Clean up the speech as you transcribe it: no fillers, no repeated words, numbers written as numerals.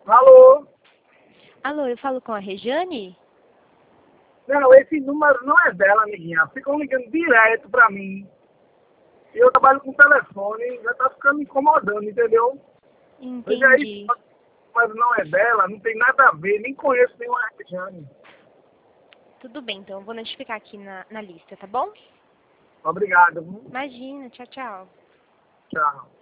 Alô? Alô, eu falo com a Rejane? Não, esse número não é dela, amiguinha. Ficam ligando direto pra mim. E eu trabalho com telefone, já tá ficando me incomodando, entendeu? Veja aí, Entendi. o número não é dela, não tem nada a ver, nem conheço nenhuma Rejane. Tudo bem, então eu vou notificar aqui na lista, tá bom? Obrigado. Imagina, tchau, tchau. Tchau.